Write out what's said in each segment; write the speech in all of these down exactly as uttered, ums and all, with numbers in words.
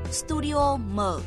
Studio mở.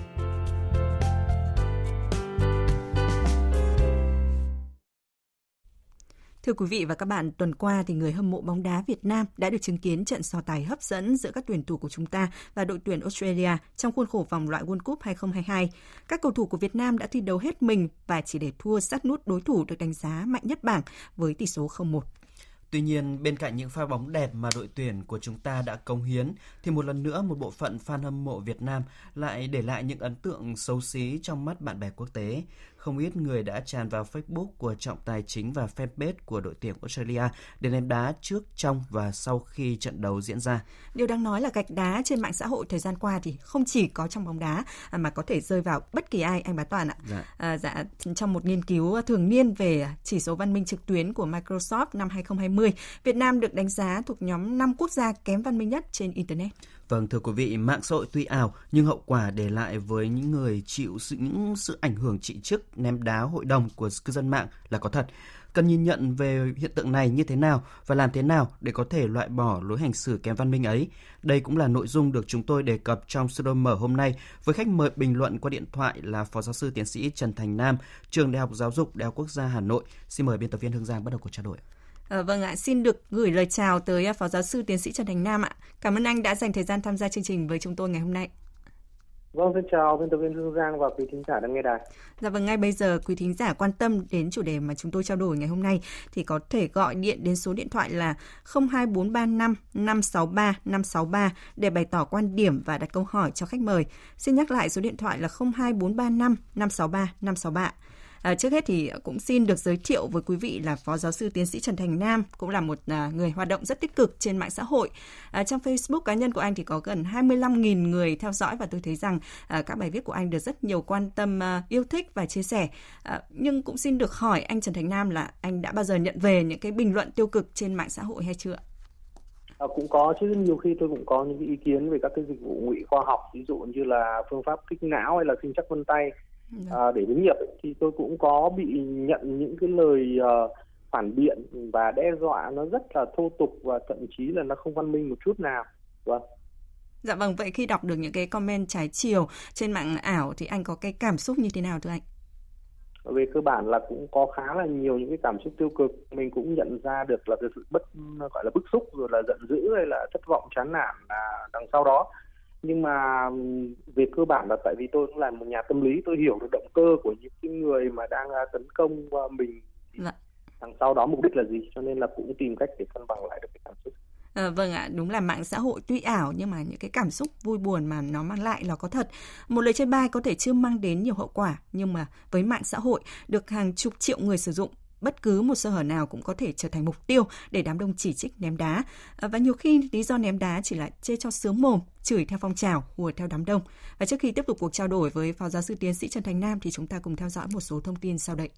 Thưa quý vị và các bạn, tuần qua thì người hâm mộ bóng đá Việt Nam đã được chứng kiến trận so tài hấp dẫn giữa các tuyển thủ của chúng ta và đội tuyển Australia trong khuôn khổ vòng loại World Cup hai không hai hai. Các cầu thủ của Việt Nam đã thi đấu hết mình và chỉ để thua sát nút đối thủ được đánh giá mạnh nhất bảng với tỷ số không một. Tuy nhiên, bên cạnh những pha bóng đẹp mà đội tuyển của chúng ta đã cống hiến, thì một lần nữa một bộ phận fan hâm mộ Việt Nam lại để lại những ấn tượng xấu xí trong mắt bạn bè quốc tế. Không ít người đã tràn vào Facebook của trọng tài chính và fanpage của đội tuyển Australia để ném đá trước, trong và sau khi trận đấu diễn ra. Điều đáng nói là gạch đá trên mạng xã hội thời gian qua thì không chỉ có trong bóng đá mà có thể rơi vào bất kỳ ai, anh Bá Toàn ạ. Dạ. À, dạ, trong một nghiên cứu thường niên về chỉ số văn minh trực tuyến của Microsoft năm hai không hai không, Việt Nam được đánh giá thuộc nhóm năm quốc gia kém văn minh nhất trên Internet. Vâng, thưa quý vị, mạng xã hội tuy ảo nhưng hậu quả để lại với những người chịu sự, những sự ảnh hưởng chỉ trích ném đá hội đồng của cư dân mạng là có thật. Cần nhìn nhận về hiện tượng này như thế nào và làm thế nào để có thể loại bỏ lối hành xử kém văn minh ấy. Đây cũng là nội dung được chúng tôi đề cập trong Studio Mở hôm nay với khách mời bình luận qua điện thoại là Phó Giáo sư Tiến sĩ Trần Thành Nam, Trường Đại học Giáo dục Đại học Quốc gia Hà Nội. Xin mời biên tập viên Hương Giang bắt đầu cuộc trao đổi. À, vâng ạ, xin được gửi lời chào tới Phó Giáo sư Tiến sĩ Trần Thành Nam ạ. Cảm ơn anh đã dành thời gian tham gia chương trình với chúng tôi ngày hôm nay. Vâng, xin chào biên tập viên Hương Giang và quý thính giả đang nghe đài. Dạ vâng, ngay bây giờ quý thính giả quan tâm đến chủ đề mà chúng tôi trao đổi ngày hôm nay thì có thể gọi điện đến số điện thoại là không hai bốn ba năm năm sáu ba năm sáu ba để bày tỏ quan điểm và đặt câu hỏi cho khách mời. Xin nhắc lại số điện thoại là không hai bốn ba năm năm sáu ba năm sáu ba. À, trước hết thì cũng xin được giới thiệu với quý vị là Phó Giáo sư Tiến sĩ Trần Thành Nam, cũng là một à, người hoạt động rất tích cực trên mạng xã hội. À, trong Facebook cá nhân của anh thì có gần hai mươi lăm nghìn người theo dõi và tôi thấy rằng à, các bài viết của anh được rất nhiều quan tâm, à, yêu thích và chia sẻ. À, nhưng cũng xin được hỏi anh Trần Thành Nam là anh đã bao giờ nhận về những cái bình luận tiêu cực trên mạng xã hội hay chưa? À, cũng có chứ, nhiều khi tôi cũng có những cái ý kiến về các cái dịch vụ ngụy khoa học, ví dụ như là phương pháp kích não hay là sinh chắc vân tay. À, để biến nghiệp thì tôi cũng có bị nhận những cái lời uh, phản biện và đe dọa nó rất là thô tục và thậm chí là nó không văn minh một chút nào. Vâng. Dạ vâng, vậy khi đọc được những cái comment trái chiều trên mạng ảo thì anh có cái cảm xúc như thế nào thưa anh? Về cơ bản là cũng có khá là nhiều những cái cảm xúc tiêu cực. Mình cũng nhận ra được là cái sự bất gọi là bức xúc rồi là giận dữ hay là thất vọng chán nản là đằng sau đó. Nhưng mà về cơ bản là tại vì tôi cũng là một nhà tâm lý, tôi hiểu được động cơ của những cái người mà đang tấn công mình. Dạ. Đằng sau đó mục đích là gì, cho nên là cũng tìm cách để cân bằng lại được cái cảm xúc. À, vâng ạ, đúng là mạng xã hội tuy ảo nhưng mà những cái cảm xúc vui buồn mà nó mang lại là có thật. Một lời chê bai có thể chưa mang đến nhiều hậu quả, nhưng mà với mạng xã hội được hàng chục triệu người sử dụng, bất cứ một sơ hở nào cũng có thể trở thành mục tiêu để đám đông chỉ trích ném đá. À, và nhiều khi lý do ném đá chỉ là chê cho sướng mồm, chửi theo phong trào, hùa theo đám đông. Và trước khi tiếp tục cuộc trao đổi với Phó Giáo sư Tiến sĩ Trần Thành Nam thì chúng ta cùng theo dõi một số thông tin sau đây.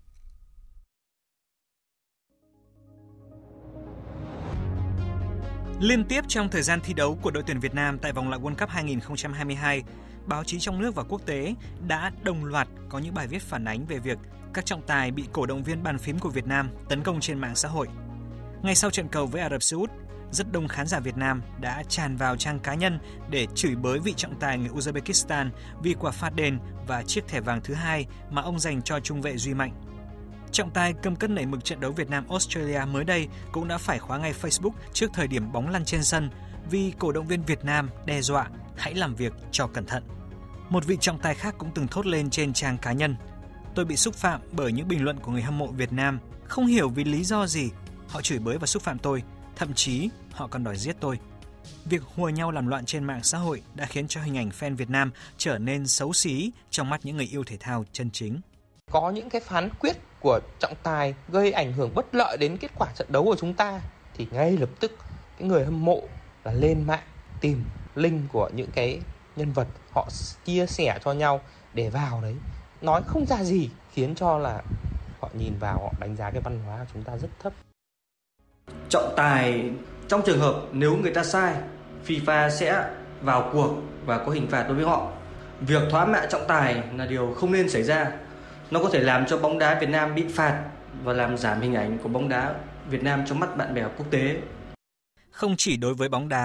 Liên tiếp trong thời gian thi đấu của đội tuyển Việt Nam tại vòng loại World Cup hai không hai hai, báo chí trong nước và quốc tế đã đồng loạt có những bài viết phản ánh về việc các trọng tài bị cổ động viên bàn phím của Việt Nam tấn công trên mạng xã hội. Ngay sau trận cầu với Ả Rập Xê Út, rất đông khán giả Việt Nam đã tràn vào trang cá nhân để chửi bới vị trọng tài người Uzbekistan vì quả phạt đền và chiếc thẻ vàng thứ hai mà ông dành cho trung vệ Duy Mạnh. Trọng tài cầm cân nảy mực trận đấu Việt Nam-Australia mới đây cũng đã phải khóa ngay Facebook trước thời điểm bóng lăn trên sân vì cổ động viên Việt Nam đe dọa hãy làm việc cho cẩn thận. Một vị trọng tài khác cũng từng thốt lên trên trang cá nhân: tôi bị xúc phạm bởi những bình luận của người hâm mộ Việt Nam, không hiểu vì lý do gì. Họ chửi bới và xúc phạm tôi, thậm chí họ còn đòi giết tôi. Việc hùa nhau làm loạn trên mạng xã hội đã khiến cho hình ảnh fan Việt Nam trở nên xấu xí trong mắt những người yêu thể thao chân chính. Có những cái phán quyết của trọng tài gây ảnh hưởng bất lợi đến kết quả trận đấu của chúng ta thì ngay lập tức cái người hâm mộ là lên mạng tìm link của những cái nhân vật, họ chia sẻ cho nhau để vào đấy nói không ra gì, khiến cho là họ nhìn vào, họ đánh giá cái văn hóa của chúng ta rất thấp. Trọng tài trong trường hợp nếu người ta sai, FIFA sẽ vào cuộc và có hình phạt đối với họ. Việc thoá mạ trọng tài là điều không nên xảy ra. Nó có thể làm cho bóng đá Việt Nam bị phạt và làm giảm hình ảnh của bóng đá Việt Nam trong mắt bạn bè quốc tế. Không chỉ đối với bóng đá,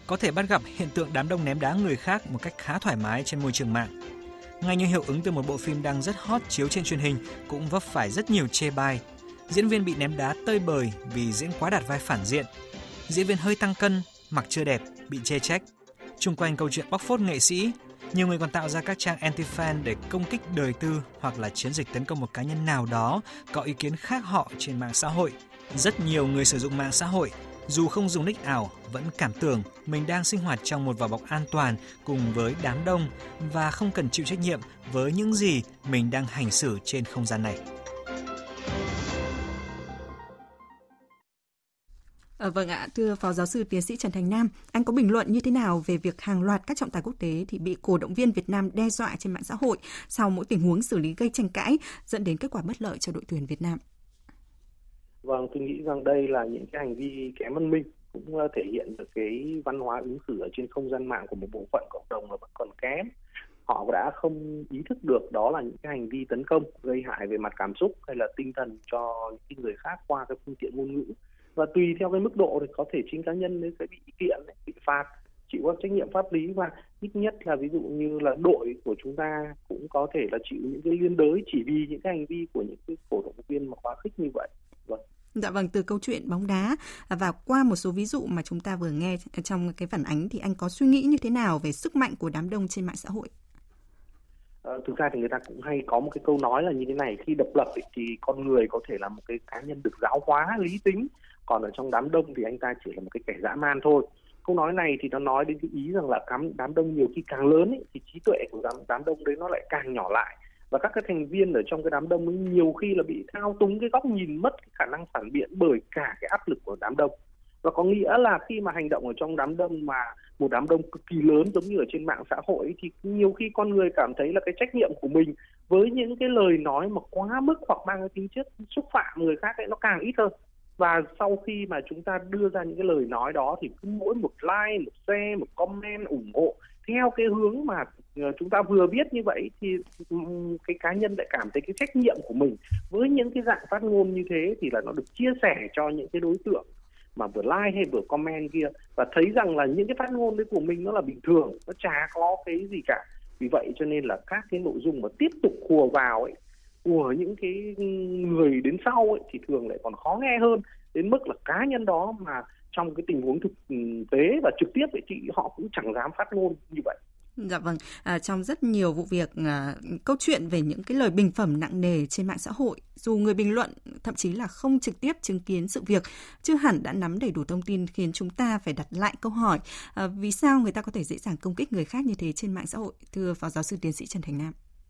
có thể bắt gặp hiện tượng đám đông ném đá người khác một cách khá thoải mái trên môi trường mạng. Ngay như hiệu ứng từ một bộ phim đang rất hot chiếu trên truyền hình cũng vấp phải rất nhiều chê bai. Diễn viên bị ném đá tơi bời vì diễn quá đạt vai phản diện. Diễn viên hơi tăng cân, mặc chưa đẹp, bị chê trách. Chung quanh câu chuyện bóc phốt nghệ sĩ, nhiều người còn tạo ra các trang anti-fan để công kích đời tư hoặc là chiến dịch tấn công một cá nhân nào đó có ý kiến khác họ trên mạng xã hội. Rất nhiều người sử dụng mạng xã hội, dù không dùng nick ảo, vẫn cảm tưởng mình đang sinh hoạt trong một vỏ bọc an toàn cùng với đám đông và không cần chịu trách nhiệm với những gì mình đang hành xử trên không gian này. À, vâng ạ, thưa Phó Giáo sư Tiến sĩ Trần Thành Nam, anh có bình luận như thế nào về việc hàng loạt các trọng tài quốc tế thì bị cổ động viên Việt Nam đe dọa trên mạng xã hội sau mỗi tình huống xử lý gây tranh cãi, dẫn đến kết quả bất lợi cho đội tuyển Việt Nam? Vâng, tôi nghĩ rằng đây là những cái hành vi kém văn minh, cũng thể hiện được cái văn hóa ứng xử ở trên không gian mạng của một bộ phận cộng đồng là vẫn còn kém. Họ đã không ý thức được đó là những cái hành vi tấn công gây hại về mặt cảm xúc hay là tinh thần cho những người khác qua cái phương tiện ngôn ngữ. Và tùy theo cái mức độ thì có thể chính cá nhân sẽ bị kiện, bị phạt, chịu các trách nhiệm pháp lý, và ít nhất là ví dụ như là đội của chúng ta cũng có thể là chịu những cái liên đới chỉ vì những cái hành vi của những cái cổ động viên mà quá khích như vậy. Vâng. Dạ vâng, từ câu chuyện bóng đá và qua một số ví dụ mà chúng ta vừa nghe trong cái phản ánh thì anh có suy nghĩ như thế nào về sức mạnh của đám đông trên mạng xã hội? À, thực ra thì người ta cũng hay có một cái câu nói là như thế này: khi độc lập ấy, thì con người có thể là một cái cá nhân được giáo hóa lý tính, còn ở trong đám đông thì anh ta chỉ là một cái kẻ dã man thôi. Câu nói này thì nó nói đến cái ý rằng là đám đông nhiều khi càng lớn ấy, thì trí tuệ của đám, đám đông đấy nó lại càng nhỏ lại, và các cái thành viên ở trong cái đám đông ấy nhiều khi là bị thao túng cái góc nhìn, mất cái khả năng phản biện bởi cả cái áp lực của đám đông. Và có nghĩa là khi mà hành động ở trong đám đông mà một đám đông cực kỳ lớn giống như ở trên mạng xã hội ấy, thì nhiều khi con người cảm thấy là cái trách nhiệm của mình với những cái lời nói mà quá mức hoặc mang cái tính chất xúc phạm người khác ấy nó càng ít hơn. Và sau khi mà chúng ta đưa ra những cái lời nói đó thì cứ mỗi một like, một share, một comment ủng hộ theo cái hướng mà chúng ta vừa viết như vậy thì cái cá nhân lại cảm thấy cái trách nhiệm của mình với những cái dạng phát ngôn như thế thì là nó được chia sẻ cho những cái đối tượng mà vừa like hay vừa comment kia, và thấy rằng là những cái phát ngôn đấy của mình nó là bình thường, nó chả có cái gì cả. Vì vậy cho nên là các cái nội dung mà tiếp tục hùa vào ấy của những cái người đến sau ấy thì thường lại còn khó nghe hơn, đến mức là cá nhân đó mà trong cái tình huống thực tế và trực tiếp ấy thì họ cũng chẳng dám phát ngôn như vậy. Dạ vâng, à, trong rất nhiều vụ việc, à, câu chuyện về những cái lời bình phẩm nặng nề trên mạng xã hội, dù người bình luận thậm chí là không trực tiếp chứng kiến sự việc, chưa hẳn đã nắm đầy đủ thông tin, khiến chúng ta phải đặt lại câu hỏi à, vì sao người ta có thể dễ dàng công kích người khác như thế trên mạng xã hội, thưa Phó Giáo sư Tiến sĩ Trần Thành Nam?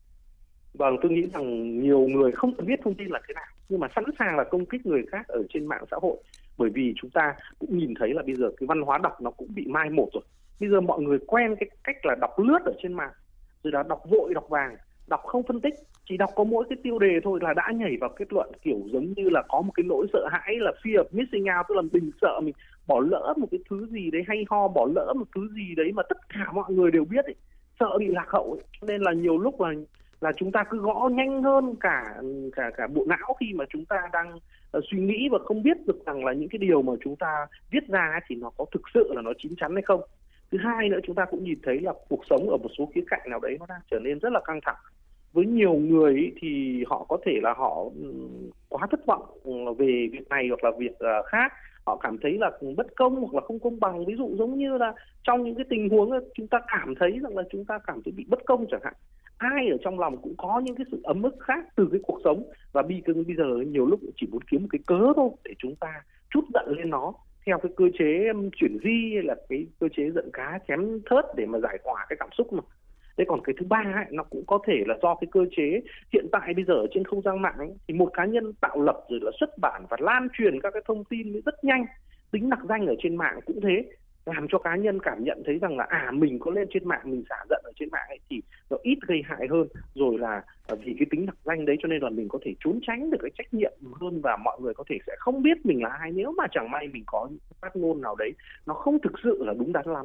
Vâng, tôi nghĩ rằng nhiều người không cần biết thông tin là thế nào, nhưng mà sẵn sàng là công kích người khác ở trên mạng xã hội, bởi vì chúng ta cũng nhìn thấy là bây giờ cái văn hóa đọc nó cũng bị mai một rồi. Bây giờ mọi người quen cái cách là đọc lướt ở trên mạng, rồi là đọc vội đọc vàng, đọc không phân tích, chỉ đọc có mỗi cái tiêu đề thôi là đã nhảy vào kết luận, kiểu giống như là có một cái nỗi sợ hãi là fear of missing out, tức là mình sợ mình bỏ lỡ một cái thứ gì đấy hay ho, bỏ lỡ một thứ gì đấy mà tất cả mọi người đều biết ấy, sợ bị lạc hậu ấy. Cho nên là nhiều lúc là là chúng ta cứ gõ nhanh hơn cả cả cả bộ não khi mà chúng ta đang uh, suy nghĩ và không biết được rằng là những cái điều mà chúng ta viết ra thì nó có thực sự là nó chín chắn hay không. Thứ hai nữa, chúng ta cũng nhìn thấy là cuộc sống ở một số khía cạnh nào đấy nó đang trở nên rất là căng thẳng. Với nhiều người ấy, thì họ có thể là họ quá thất vọng về việc này hoặc là việc uh, khác. Họ cảm thấy là bất công hoặc là không công bằng. Ví dụ giống như là trong những cái tình huống chúng ta cảm thấy rằng là chúng ta cảm thấy bị bất công chẳng hạn. Ai ở trong lòng cũng có những cái sự ấm ức khác từ cái cuộc sống. Và bây giờ nhiều lúc chỉ muốn kiếm một cái cớ thôi để chúng ta trút giận lên nó theo cái cơ chế chuyển di hay là cái cơ chế giận cá chém thớt để mà giải tỏa cái cảm xúc mà. Thế còn cái thứ ba ấy, nó cũng có thể là do cái cơ chế hiện tại bây giờ ở trên không gian mạng ấy, thì một cá nhân tạo lập rồi là xuất bản và lan truyền các cái thông tin rất nhanh. Tính nặc danh ở trên mạng cũng thế, làm cho cá nhân cảm nhận thấy rằng là à mình có lên trên mạng, mình xả giận ở trên mạng ấy thì nó ít gây hại hơn, rồi là vì cái tính nặc danh đấy cho nên là mình có thể trốn tránh được cái trách nhiệm hơn, và mọi người có thể sẽ không biết mình là ai nếu mà chẳng may mình có những phát ngôn nào đấy nó không thực sự là đúng đắn lắm.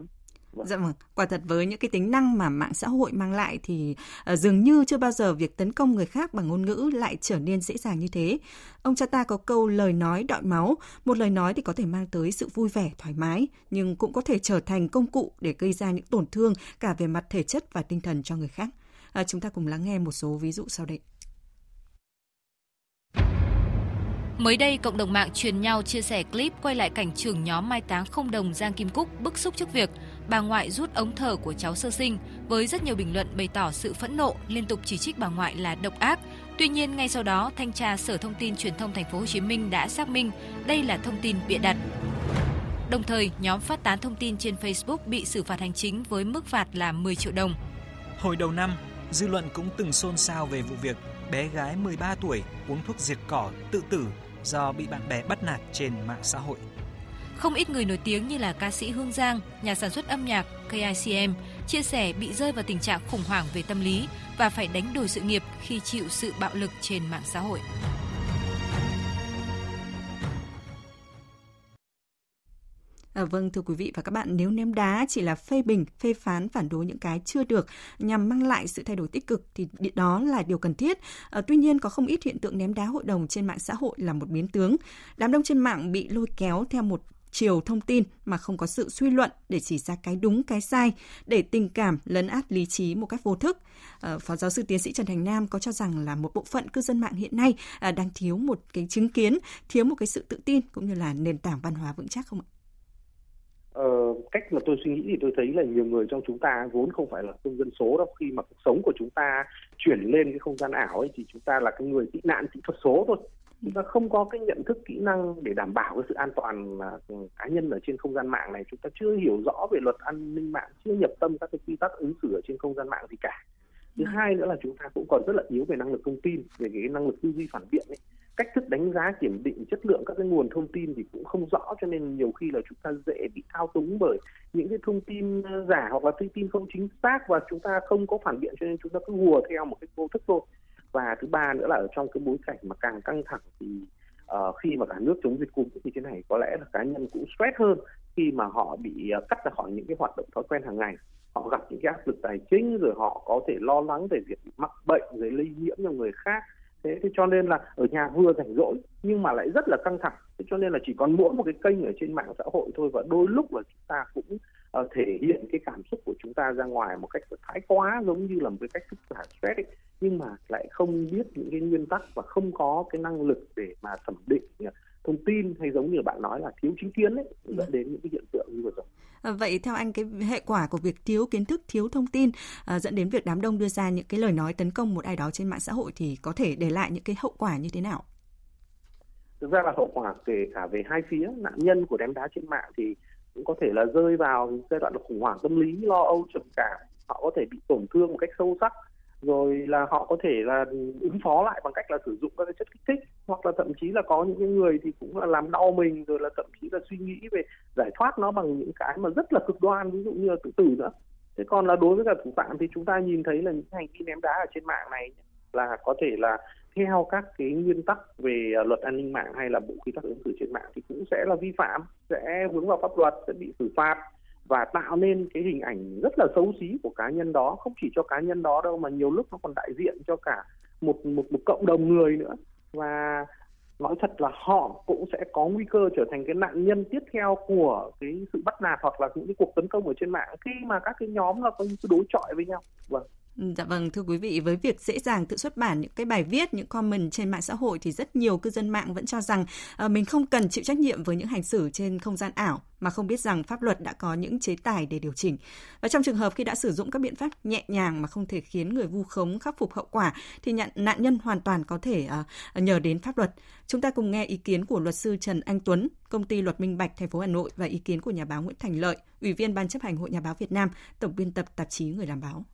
Vâng. Dạ vâng, quả thật với những cái tính năng mà mạng xã hội mang lại thì uh, dường như chưa bao giờ việc tấn công người khác bằng ngôn ngữ lại trở nên dễ dàng như thế. Ông cha ta có câu lời nói đọi máu, một lời nói thì có thể mang tới sự vui vẻ, thoải mái, nhưng cũng có thể trở thành công cụ để gây ra những tổn thương cả về mặt thể chất và tinh thần cho người khác. Uh, chúng ta cùng lắng nghe một số ví dụ sau đây. Mới đây, cộng đồng mạng truyền nhau chia sẻ clip quay lại cảnh trưởng nhóm mai táng không đồng Giang Kim Cúc bức xúc trước việc bà ngoại rút ống thở của cháu sơ sinh, với rất nhiều bình luận bày tỏ sự phẫn nộ, liên tục chỉ trích bà ngoại là độc ác. Tuy nhiên, ngay sau đó, thanh tra Sở Thông tin Truyền thông Thành phố Hồ Chí Minh đã xác minh đây là thông tin bịa đặt. Đồng thời, nhóm phát tán thông tin trên Facebook bị xử phạt hành chính với mức phạt là mười triệu đồng. Hồi đầu năm, dư luận cũng từng xôn xao về vụ việc bé gái mười ba tuổi uống thuốc diệt cỏ tự tử do bị bạn bè bắt nạt trên mạng xã hội. Không ít người nổi tiếng như là ca sĩ Hương Giang, nhà sản xuất âm nhạc K I C M chia sẻ bị rơi vào tình trạng khủng hoảng về tâm lý và phải đánh đổi sự nghiệp khi chịu sự bạo lực trên mạng xã hội. À, vâng, thưa quý vị và các bạn, nếu ném đá chỉ là phê bình, phê phán, phản đối những cái chưa được nhằm mang lại sự thay đổi tích cực thì đó là điều cần thiết. À, tuy nhiên, có không ít hiện tượng ném đá hội đồng trên mạng xã hội là một biến tướng. Đám đông trên mạng bị lôi kéo theo một chiều thông tin mà không có sự suy luận để chỉ ra cái đúng, cái sai, để tình cảm lấn át lý trí một cách vô thức. À, Phó giáo sư tiến sĩ Trần Thành Nam có cho rằng là một bộ phận cư dân mạng hiện nay à, đang thiếu một cái chứng kiến, thiếu một cái sự tự tin cũng như là nền tảng văn hóa vững chắc không ạ? Ờ, cách mà tôi suy nghĩ thì tôi thấy là nhiều người trong chúng ta vốn không phải là công dân số đâu. Khi mà cuộc sống của chúng ta chuyển lên cái không gian ảo ấy thì chúng ta là cái người tị nạn kỹ thuật số thôi. Chúng ta không có cái nhận thức kỹ năng để đảm bảo cái sự an toàn cá nhân ở trên không gian mạng này. Chúng ta chưa hiểu rõ về luật an ninh mạng, chưa nhập tâm các cái quy tắc ứng xử ở trên không gian mạng gì cả. Thứ hai nữa là chúng ta cũng còn rất là yếu về năng lực thông tin, về cái năng lực tư duy phản biện ấy. Cách thức đánh giá kiểm định chất lượng các cái nguồn thông tin thì cũng không rõ, cho nên nhiều khi là chúng ta dễ bị thao túng bởi những cái thông tin giả hoặc là thông tin không chính xác, và chúng ta không có phản biện cho nên chúng ta cứ hùa theo một cái vô thức thôi. Và thứ ba nữa là ở trong cái bối cảnh mà càng căng thẳng thì uh, khi mà cả nước chống dịch Covid như thế này, có lẽ là cá nhân cũng stress hơn khi mà họ bị uh, cắt ra khỏi những cái hoạt động thói quen hàng ngày. Họ gặp những cái áp lực tài chính, rồi họ có thể lo lắng về việc mắc bệnh rồi lây nhiễm cho người khác. Thế, thế cho nên là ở nhà vừa rảnh rỗi nhưng mà lại rất là căng thẳng. Thế cho nên là chỉ còn mỗi một cái kênh ở trên mạng xã hội thôi, và đôi lúc là chúng ta cũng uh, thể hiện cái cảm xúc của chúng ta ra ngoài một cách thái quá, giống như là một cái cách thức giải stress ấy, nhưng mà lại không biết những cái nguyên tắc và không có cái năng lực để mà thẩm định thông tin, hay giống như bạn nói là thiếu chính kiến ấy, dẫn đến những cái hiện tượng như vừa rồi. À, vậy theo anh, cái hệ quả của việc thiếu kiến thức, thiếu thông tin à, dẫn đến việc đám đông đưa ra những cái lời nói tấn công một ai đó trên mạng xã hội thì có thể để lại những cái hậu quả như thế nào? Thực ra là hậu quả kể cả về hai phía. Nạn nhân của ném đá trên mạng thì cũng có thể là rơi vào giai đoạn khủng hoảng tâm lý, lo âu, trầm cảm. Họ có thể bị tổn thương một cách sâu sắc, rồi là họ có thể là ứng phó lại bằng cách là sử dụng các cái chất kích thích, hoặc là thậm chí là có những cái người thì cũng là làm đau mình, rồi là thậm chí là suy nghĩ về giải thoát nó bằng những cái mà rất là cực đoan, ví dụ như là tự tử nữa. Thế còn là đối với cả thủ phạm thì chúng ta nhìn thấy là những hành vi ném đá ở trên mạng này là có thể là theo các cái nguyên tắc về luật an ninh mạng hay là bộ quy tắc ứng xử trên mạng thì cũng sẽ là vi phạm, sẽ vướng vào pháp luật, sẽ bị xử phạt, và tạo nên cái hình ảnh rất là xấu xí của cá nhân đó, không chỉ cho cá nhân đó đâu mà nhiều lúc nó còn đại diện cho cả một một một cộng đồng người nữa. Và nói thật là họ cũng sẽ có nguy cơ trở thành cái nạn nhân tiếp theo của cái sự bắt nạt hoặc là những cái cuộc tấn công ở trên mạng khi mà các cái nhóm là có những cái đối chọi với nhau. Vâng. Dạ vâng, thưa quý vị, với việc dễ dàng tự xuất bản những cái bài viết, những comment trên mạng xã hội thì rất nhiều cư dân mạng vẫn cho rằng uh, mình không cần chịu trách nhiệm với những hành xử trên không gian ảo, mà không biết rằng pháp luật đã có những chế tài để điều chỉnh. Và trong trường hợp khi đã sử dụng các biện pháp nhẹ nhàng mà không thể khiến người vu khống khắc phục hậu quả thì nạn, nạn nhân hoàn toàn có thể uh, nhờ đến pháp luật. Chúng ta cùng nghe ý kiến của luật sư Trần Anh Tuấn, công ty Luật Minh Bạch thành phố Hà Nội, và ý kiến của nhà báo Nguyễn Thành Lợi, Ủy viên Ban chấp hành Hội Nhà báo Việt Nam, tổng biên tập tạp chí Người làm báo.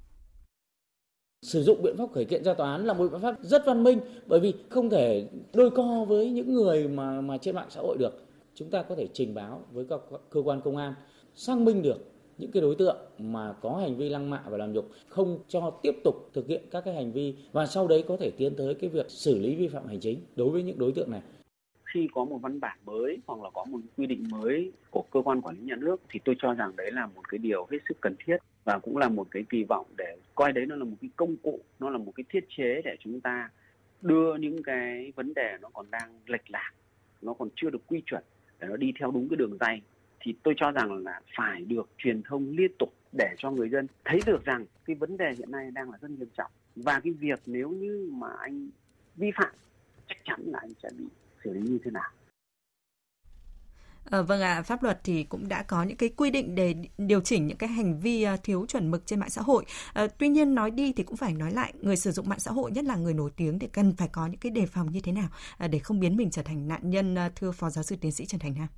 Sử dụng biện pháp khởi kiện ra tòa án là một biện pháp rất văn minh, bởi vì không thể đôi co với những người mà mà trên mạng xã hội được. Chúng ta có thể trình báo với các cơ quan công an, xác minh được những cái đối tượng mà có hành vi lăng mạ và làm nhục, không cho tiếp tục thực hiện các cái hành vi, và sau đấy có thể tiến tới cái việc xử lý vi phạm hành chính đối với những đối tượng này. khi có một văn bản mới hoặc là có một quy định mới của cơ quan quản lý nhà nước thì tôi cho rằng đấy là một cái điều hết sức cần thiết và cũng là một cái kỳ vọng để coi đấy nó là một cái công cụ, nó là một cái thiết chế để chúng ta đưa những cái vấn đề nó còn đang lệch lạc, nó còn chưa được quy chuẩn để nó đi theo đúng cái đường ray, thì tôi cho rằng là phải được truyền thông liên tục để cho người dân thấy được rằng cái vấn đề hiện nay đang là rất nghiêm trọng, và cái việc nếu như mà anh vi phạm chắc chắn là anh sẽ bị xử lý như thế nào. À, vâng ạ, à, pháp luật thì cũng đã có những cái quy định để điều chỉnh những cái hành vi thiếu chuẩn mực trên mạng xã hội. À, tuy nhiên nói đi thì cũng phải nói lại, người sử dụng mạng xã hội, nhất là người nổi tiếng thì cần phải có những cái đề phòng như thế nào à, để không biến mình trở thành nạn nhân, thưa Phó Giáo sư Tiến sĩ Trần Thành Nam.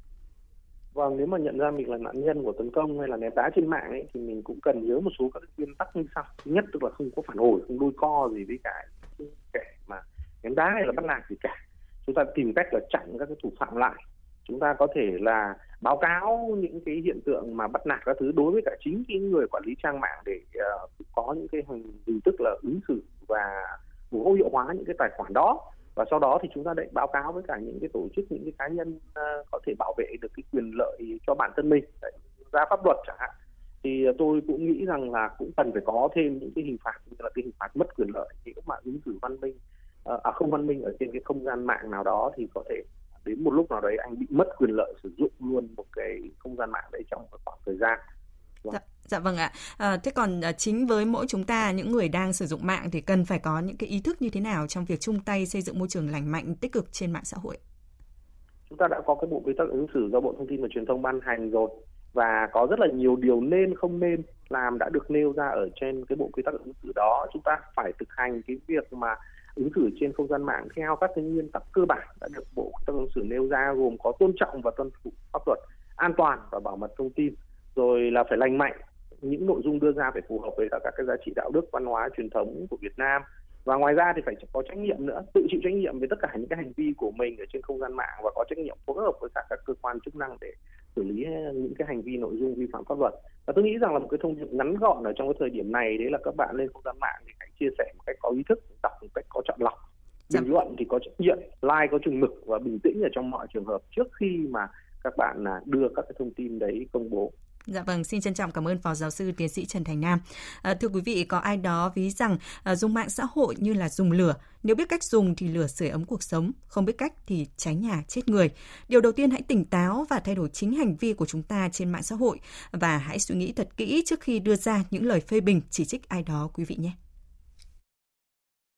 Vâng, nếu mà nhận ra mình là nạn nhân của tấn công hay là ném đá trên mạng ấy, thì mình cũng cần nhớ một số các nguyên tắc như sau. Thứ nhất, tức là không có phản hồi, không đôi co gì với cả kẻ mà ném đá hay là bắt nạt gì cả. Chúng ta tìm cách là chặn các cái thủ phạm lại. Chúng ta có thể là báo cáo những cái hiện tượng mà bắt nạt các thứ đối với cả chính cái người quản lý trang mạng để uh, có những cái hình thức là ứng xử và vô hiệu hóa những cái tài khoản đó. Và sau đó thì chúng ta lại báo cáo với cả những cái tổ chức, những cái cá nhân uh, có thể bảo vệ được cái quyền lợi cho bản thân mình, Đấy, ra pháp luật chẳng hạn. Thì uh, tôi cũng nghĩ rằng là cũng cần phải có thêm những cái hình phạt như là cái hình phạt mất quyền lợi nếu mà ứng xử văn minh, uh, à không văn minh ở trên cái không gian mạng nào đó thì có thể đến một lúc nào đấy anh bị mất quyền lợi sử dụng luôn một cái không gian mạng đấy trong một khoảng thời gian. Vâng. Dạ, dạ vâng ạ. À, thế còn à, chính với mỗi chúng ta, những người đang sử dụng mạng thì cần phải có những cái ý thức như thế nào trong việc chung tay xây dựng môi trường lành mạnh, tích cực trên mạng xã hội? Chúng ta đã có cái bộ quy tắc ứng xử do Bộ Thông tin và Truyền thông ban hành rồi, và có rất là nhiều điều nên không nên làm đã được nêu ra ở trên cái bộ quy tắc ứng xử đó. Chúng ta phải thực hành cái việc mà ứng xử trên không gian mạng theo các cái nguyên tắc cơ bản đã được Bộ Quy tắc ứng xử nêu ra, gồm có tôn trọng và tuân thủ pháp luật, an toàn và bảo mật thông tin, rồi là phải lành mạnh, những nội dung đưa ra phải phù hợp với các cái giá trị đạo đức, văn hóa, truyền thống của Việt Nam, và ngoài ra thì phải có trách nhiệm nữa, tự chịu trách nhiệm với tất cả những cái hành vi của mình ở trên không gian mạng và có trách nhiệm phối hợp với cả các cơ quan chức năng để xử lý những cái hành vi nội dung vi phạm pháp luật. Và tôi nghĩ rằng là một cái thông điệp ngắn gọn ở trong cái thời điểm này đấy là các bạn lên không gian mạng thì hãy chia sẻ một cách có ý thức, đọc một cách có chọn lọc, bình luận thì có trách nhiệm, like có chừng mực và bình tĩnh ở trong mọi trường hợp trước khi mà các bạn đưa các cái thông tin đấy công bố. Dạ vâng, xin trân trọng cảm ơn Phó Giáo sư Tiến sĩ Trần Thành Nam. À, thưa quý vị, có ai đó ví rằng à, dùng mạng xã hội như là dùng lửa. Nếu biết cách dùng thì lửa sưởi ấm cuộc sống, không biết cách thì cháy nhà chết người. Điều đầu tiên, hãy tỉnh táo và thay đổi chính hành vi của chúng ta trên mạng xã hội, và hãy suy nghĩ thật kỹ trước khi đưa ra những lời phê bình, chỉ trích ai đó quý vị nhé.